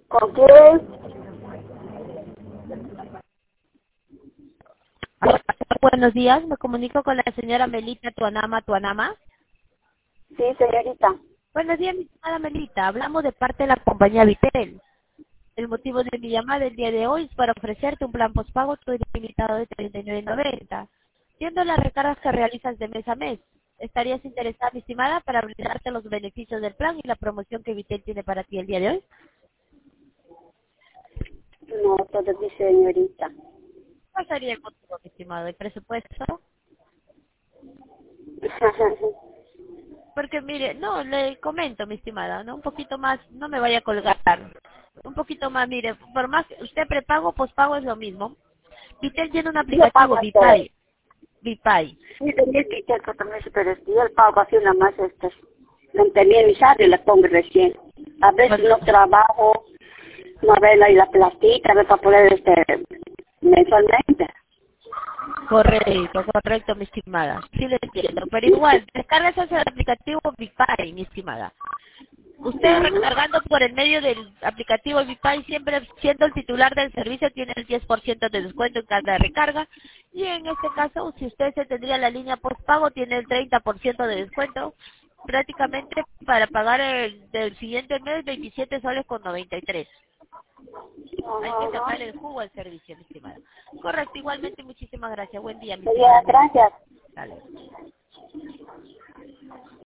¿Con quién? Buenos días, me comunico con la señora Melita Tuanama. Sí, señorita. Buenos días, mi estimada Melita. Hablamos de parte de la compañía Vitel. El motivo de mi llamada el día de hoy es para ofrecerte un plan postpago todo ilimitado de 39.90. Siendo las recargas que realizas de mes a mes, ¿estarías interesada, mi estimada, para brindarte los beneficios del plan y la promoción que Vitel tiene para ti el día de hoy? No, todavía señorita. ¿Cuál sería el motivo, mi estimado? ¿El presupuesto? Porque mire, no, le comento, mi estimada, ¿no? Un poquito más, no me vaya a colgar. Un poquito más, mire, por más que usted prepago, pospago es lo mismo. Vitel tiene un Yo pago aplicativo, todo. Vipay. Sí, tenía que echar también, pero yo el pago así nada más, 20.000 y sale, le pongo recién. A veces Bueno, no trabajo, no arreglo y la plastita, para poder, mensualmente. correcto, mi estimada. Sí le entiendo, pero igual, descarga ese aplicativo Vipay, mi estimada. Usted Ajá. recargando por el medio del aplicativo Vipay, siempre siendo el titular del servicio, tiene el 10% de descuento en cada recarga. Y en este caso, si usted se tendría la línea postpago, tiene el 30% de descuento. Prácticamente para pagar el del siguiente mes, 27 soles con 93. Hay que Ajá. sacarle el jugo al servicio, mi estimada. Correcto, igualmente muchísimas gracias. Buen día, mi Sería, estimada Melita. gracias. Dale.